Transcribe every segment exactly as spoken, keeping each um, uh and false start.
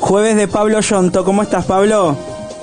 Jueves de Pablo Yonto. ¿Cómo estás, Pablo?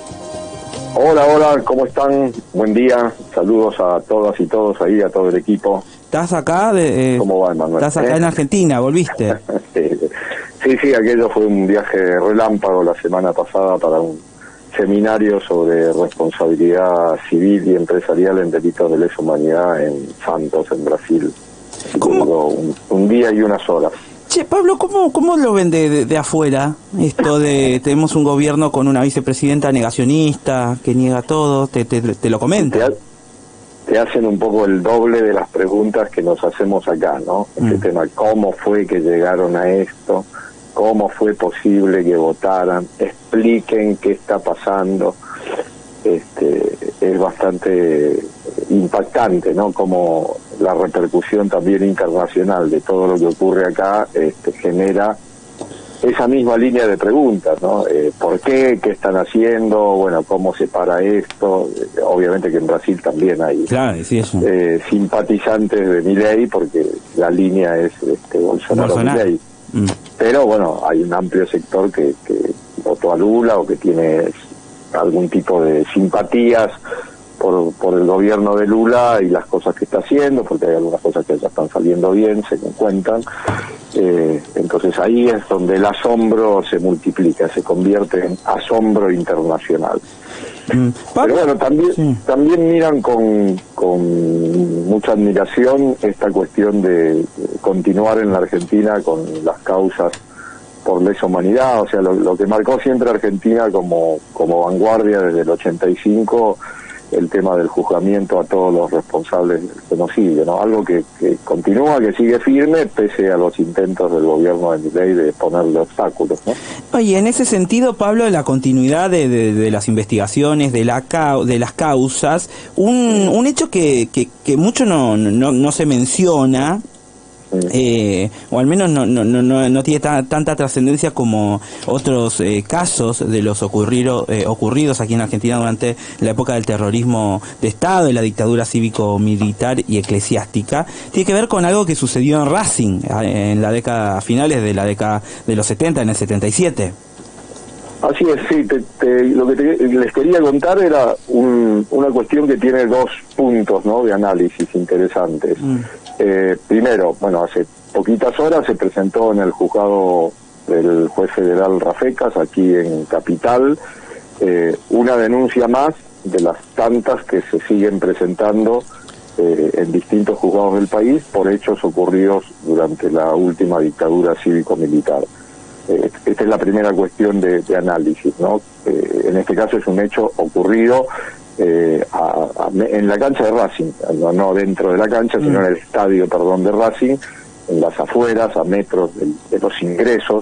Hola, hola, ¿cómo están? Buen día, saludos a todas y todos ahí, a todo el equipo. ¿Estás acá? De, eh, ¿Cómo va, Manuel? ¿Estás acá ¿Eh? en Argentina? ¿Volviste? sí, sí, aquello fue un viaje relámpago la semana pasada para un seminario sobre responsabilidad civil y empresarial en delitos de lesa humanidad en Santos, en Brasil. ¿Cómo? Un, un día y unas horas. Che, Pablo, ¿cómo, cómo lo ven de, de, de afuera? Esto de, tenemos un gobierno con una vicepresidenta negacionista, que niega todo, te, te, te lo comenta. Te, te hacen un poco el doble de las preguntas que nos hacemos acá, ¿no? Este mm. tema, ¿cómo fue que llegaron a esto? ¿Cómo fue posible que votaran? Expliquen qué está pasando. Este, es bastante impactante, ¿no? Como la repercusión también internacional de todo lo que ocurre acá este, genera esa misma línea de preguntas, ¿no? Eh, ¿Por qué? ¿Qué están haciendo? Bueno, ¿cómo se para esto? Eh, obviamente que en Brasil también hay claro, sí, eso. Eh, simpatizantes de Milei, porque la línea es este, Bolsonaro-Milei. Mm. Pero bueno, hay un amplio sector que, que votó a Lula o que tiene algún tipo de simpatías por, por el gobierno de Lula y las cosas que está haciendo, porque hay algunas cosas que ya están saliendo bien, se me cuentan. Eh, entonces ahí es donde el asombro se multiplica, se convierte en asombro internacional. Mm. Pero bueno, también sí. también miran con, con mucha admiración esta cuestión de continuar en la Argentina con las causas por lesa humanidad, o sea, lo, lo que marcó siempre Argentina como, como vanguardia desde el ochenta y cinco, el tema del juzgamiento a todos los responsables del genocidio, ¿no? Algo que, que continúa, que sigue firme, pese a los intentos del gobierno de Milei de ponerle obstáculos, ¿no? Oye, en ese sentido, Pablo, la continuidad de, de, de las investigaciones, de la de las causas, un, un hecho que, que, que mucho no, no, no se menciona, Eh, o al menos no no no no, no tiene ta, tanta trascendencia como otros eh, casos de los ocurrido, eh, ocurridos aquí en Argentina durante la época del terrorismo de Estado y la dictadura cívico-militar y eclesiástica. Tiene que ver con algo que sucedió en Racing en la década, a finales de la década de los setenta, en el setenta y siete. Así es, sí, te, te, lo que te, les quería contar era un, una cuestión que tiene dos puntos, ¿no?, de análisis interesantes. Mm. Eh, primero, bueno, hace poquitas horas se presentó en el juzgado del juez federal Rafecas, aquí en Capital, eh, una denuncia más de las tantas que se siguen presentando eh, en distintos juzgados del país por hechos ocurridos durante la última dictadura cívico-militar. Eh, esta es la primera cuestión de, de análisis, ¿no? Eh, en este caso es un hecho ocurrido eh, a, a, en la cancha de Racing, no, no dentro de la cancha, mm. sino en el estadio, perdón, de Racing, en las afueras, a metros de, de los ingresos.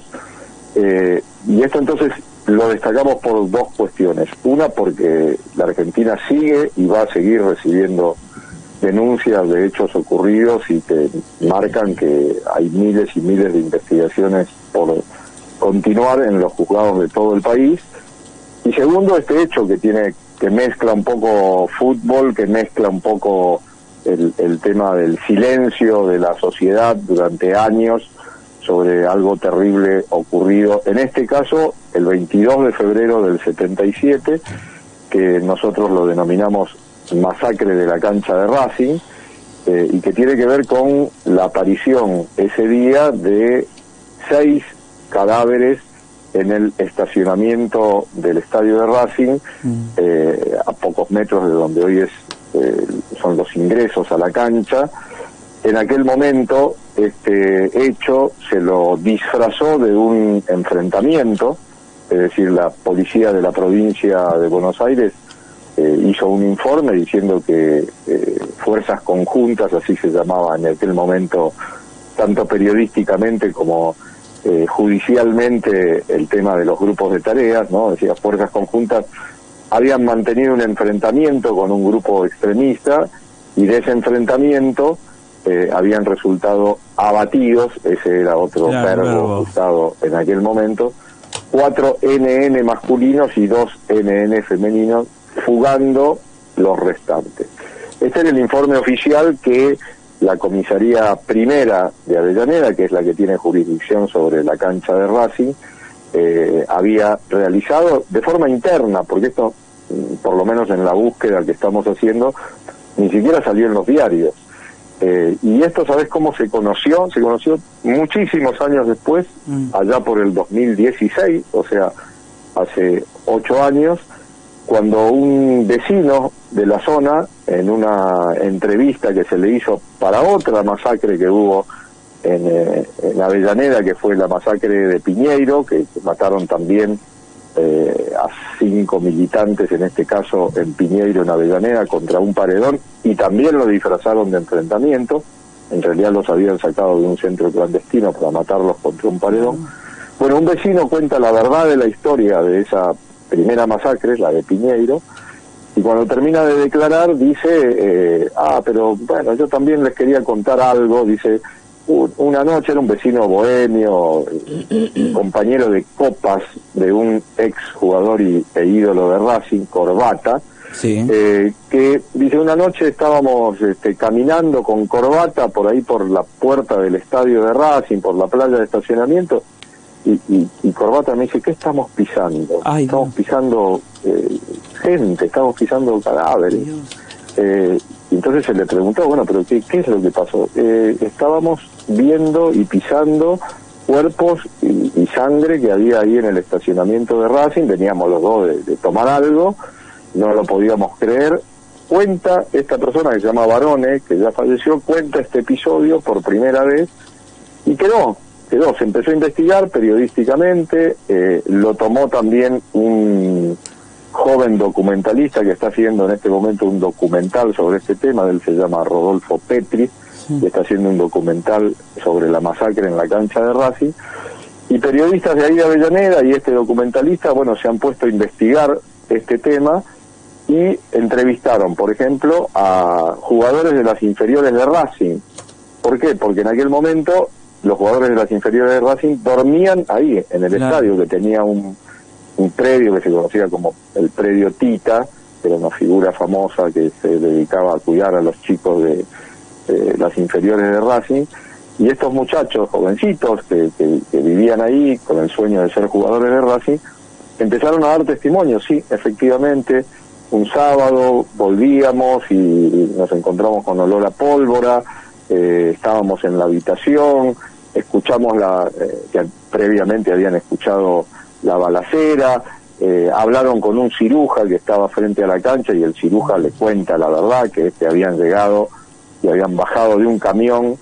Eh, y esto entonces lo destacamos por dos cuestiones. Una, porque la Argentina sigue y va a seguir recibiendo denuncias de hechos ocurridos y que marcan que hay miles y miles de investigaciones por continuar en los juzgados de todo el país. Y segundo, este hecho que tiene que mezcla un poco fútbol, que mezcla un poco el, el tema del silencio de la sociedad durante años sobre algo terrible ocurrido, en este caso el veintidós de febrero del setenta y siete, que nosotros lo denominamos masacre de la cancha de Racing, eh, y que tiene que ver con la aparición ese día de seis cadáveres en el estacionamiento del estadio de Racing, mm. eh, a pocos metros de donde hoy es eh, son los ingresos a la cancha. En aquel momento este hecho se lo disfrazó de un enfrentamiento, es decir, la policía de la provincia de Buenos Aires eh, hizo un informe diciendo que eh, fuerzas conjuntas, así se llamaba en aquel momento, tanto periodísticamente como Eh, judicialmente, el tema de los grupos de tareas, ¿no? Decía, fuerzas conjuntas habían mantenido un enfrentamiento con un grupo extremista y de ese enfrentamiento eh, habían resultado abatidos, ese era otro claro, verbo claro. usado en aquel momento, cuatro N N masculinos y dos N N femeninos, fugando los restantes. Este era el informe oficial que la comisaría primera de Avellaneda, que es la que tiene jurisdicción sobre la cancha de Racing, eh, había realizado de forma interna, porque esto, por lo menos en la búsqueda que estamos haciendo, ni siquiera salió en los diarios. Eh, y esto, ¿sabes cómo se conoció? Se conoció muchísimos años después, mm. allá por el dos mil dieciséis, o sea, hace ocho años, cuando un vecino de la zona, en una entrevista que se le hizo para otra masacre que hubo en, eh, en Avellaneda, que fue la masacre de Piñeiro, que, que mataron también eh, a cinco militantes, en este caso en Piñeiro, en Avellaneda, contra un paredón, y también lo disfrazaron de enfrentamiento. En realidad los habían sacado de un centro clandestino para matarlos contra un paredón. Bueno, un vecino cuenta la verdad de la historia de esa primera masacre, la de Piñeiro, y cuando termina de declarar dice, eh, ah, pero bueno, yo también les quería contar algo. Dice, una noche era un vecino bohemio, compañero de copas de un ex jugador y, e ídolo de Racing, Corbata, sí. eh, que dice, una noche estábamos este, caminando con Corbata por ahí por la puerta del estadio de Racing, por la playa de estacionamiento, y, y, y Corbata me dice, ¿qué estamos pisando? Ay, estamos Dios. pisando eh, gente, estamos pisando cadáveres. Eh, y entonces se le preguntó, bueno, pero ¿qué, qué es lo que pasó? Eh, estábamos viendo y pisando cuerpos y, y sangre que había ahí en el estacionamiento de Racing. Veníamos los dos de, de tomar algo, no lo podíamos creer. Cuenta esta persona que se llama Barone, que ya falleció, cuenta este episodio por primera vez y quedó, quedó, se empezó a investigar periodísticamente, eh, lo tomó también un joven documentalista que está haciendo en este momento un documental sobre este tema, él se llama Rodolfo Petri, sí. que está haciendo un documental sobre la masacre en la cancha de Racing, y periodistas de ahí de Avellaneda y este documentalista, bueno, se han puesto a investigar este tema y entrevistaron, por ejemplo, a jugadores de las inferiores de Racing. ¿Por qué? Porque en aquel momento los jugadores de las inferiores de Racing dormían ahí, en el claro. estadio, que tenía un un predio que se conocía como el predio Tita, que era una figura famosa que se dedicaba a cuidar a los chicos de, de las inferiores de Racing, y estos muchachos jovencitos que, que, que vivían ahí con el sueño de ser jugadores de Racing, empezaron a dar testimonio. Sí, efectivamente, un sábado volvíamos y nos encontramos con olor a pólvora, eh, estábamos en la habitación, escuchamos la eh, que previamente habían escuchado la balacera, eh, hablaron con un ciruja que estaba frente a la cancha y el ciruja le cuenta la verdad, que este habían llegado y habían bajado de un camión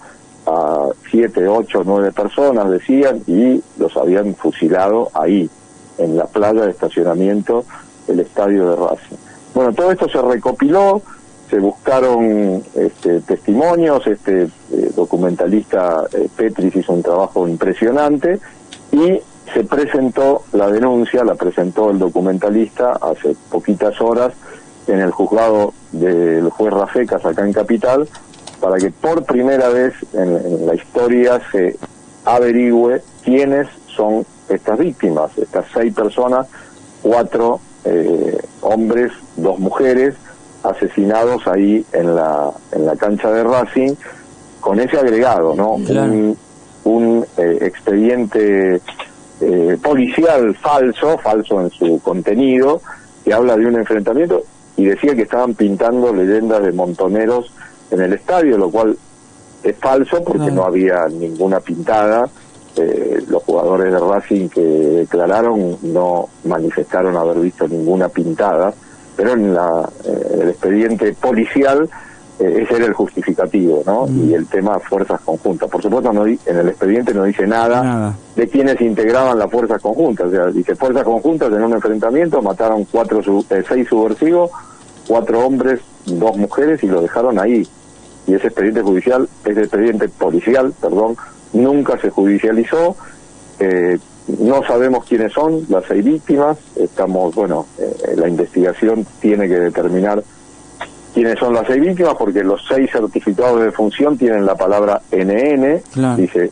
a siete, ocho, nueve personas, decían, y los habían fusilado ahí, en la playa de estacionamiento del estadio de Racing. Bueno, todo esto se recopiló, se buscaron este, testimonios, este eh, documentalista eh, Petris hizo un trabajo impresionante y se presentó la denuncia, la presentó el documentalista hace poquitas horas en el juzgado del juez Rafecas acá en Capital, para que por primera vez en, en la historia se averigüe quiénes son estas víctimas, estas seis personas, cuatro eh, hombres, dos mujeres, asesinados ahí en la en la cancha de Racing, con ese agregado, ¿no? Claro. Un, un eh, expediente Eh, policial falso, falso en su contenido, que habla de un enfrentamiento y decía que estaban pintando leyendas de montoneros en el estadio, lo cual es falso porque no, no había ninguna pintada. Eh, los jugadores de Racing que declararon no manifestaron haber visto ninguna pintada, pero en la, eh, el expediente policial eh, ese era el justificativo, ¿no? Mm. Y el tema fuerzas conjuntas. Por supuesto, no di, en el expediente no dice nada, nada de quienes integraban las fuerzas conjuntas. O sea, dice fuerzas conjuntas en un enfrentamiento, mataron cuatro, eh, seis subversivos, cuatro hombres, dos mujeres y lo dejaron ahí. Y ese expediente judicial, ese expediente policial, perdón, nunca se judicializó. Eh, no sabemos quiénes son las seis víctimas. Estamos, bueno, eh, la investigación tiene que determinar quiénes son las seis víctimas, porque los seis certificados de defunción tienen la palabra N N, claro. Dice,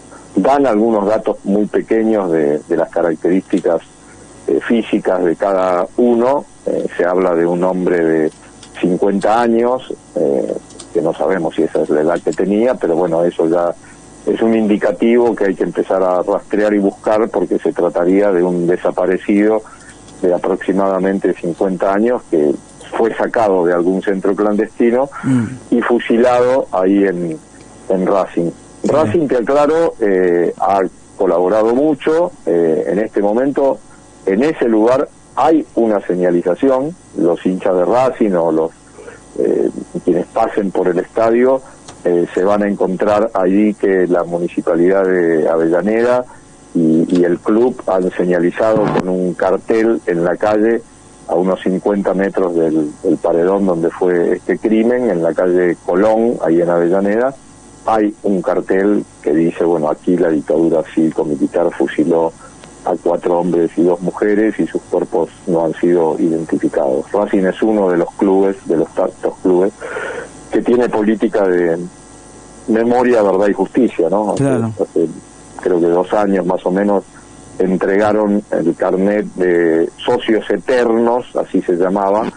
dan algunos datos muy pequeños de, de las características eh, físicas de cada uno. Eh, se habla de un hombre de cincuenta años, eh, que no sabemos si esa es la edad que tenía, pero bueno, eso ya es un indicativo que hay que empezar a rastrear y buscar, porque se trataría de un desaparecido de aproximadamente cincuenta años que fue sacado de algún centro clandestino mm. y fusilado ahí en, en Racing. Sí. Racing, te aclaro, eh, ha colaborado mucho. Eh, en este momento, en ese lugar hay una señalización. Los hinchas de Racing o los eh, quienes pasen por el estadio eh, se van a encontrar allí que la Municipalidad de Avellaneda y, y el club han señalizado con un cartel en la calle a unos cincuenta metros del, del paredón donde fue este crimen, en la calle Colón, ahí en Avellaneda. Hay un cartel que dice, bueno, aquí la dictadura cívico-militar fusiló a cuatro hombres y dos mujeres y sus cuerpos no han sido identificados. Racing es uno de los clubes, de los tantos clubes, que tiene política de memoria, verdad y justicia, ¿no? Claro. Hace, hace, creo que dos años más o menos entregaron el carnet de socios eternos, así se llamaba,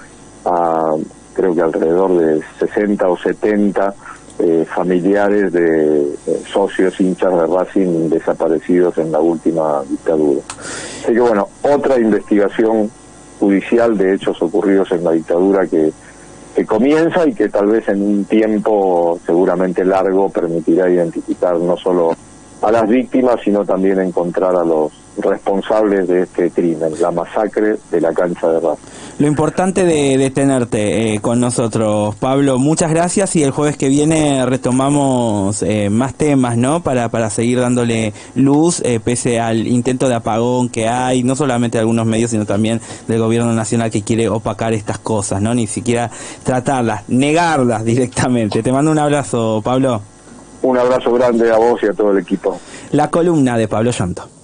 a creo que alrededor de sesenta o setenta eh, familiares de eh, socios hinchas de Racing desaparecidos en la última dictadura. Así que bueno, otra investigación judicial de hechos ocurridos en la dictadura que, que comienza y que tal vez en un tiempo seguramente largo permitirá identificar no solo a las víctimas, sino también encontrar a los responsables de este crimen, la masacre de la cancha de Racing. Lo importante de, de tenerte eh, con nosotros, Pablo, muchas gracias, y el jueves que viene retomamos eh, más temas, ¿no? Para, para seguir dándole luz, eh, pese al intento de apagón que hay, no solamente de algunos medios, sino también del gobierno nacional que quiere opacar estas cosas, ¿no? Ni siquiera tratarlas, negarlas directamente. Te mando un abrazo, Pablo. Un abrazo grande a vos y a todo el equipo. La columna de Pablo Llanto.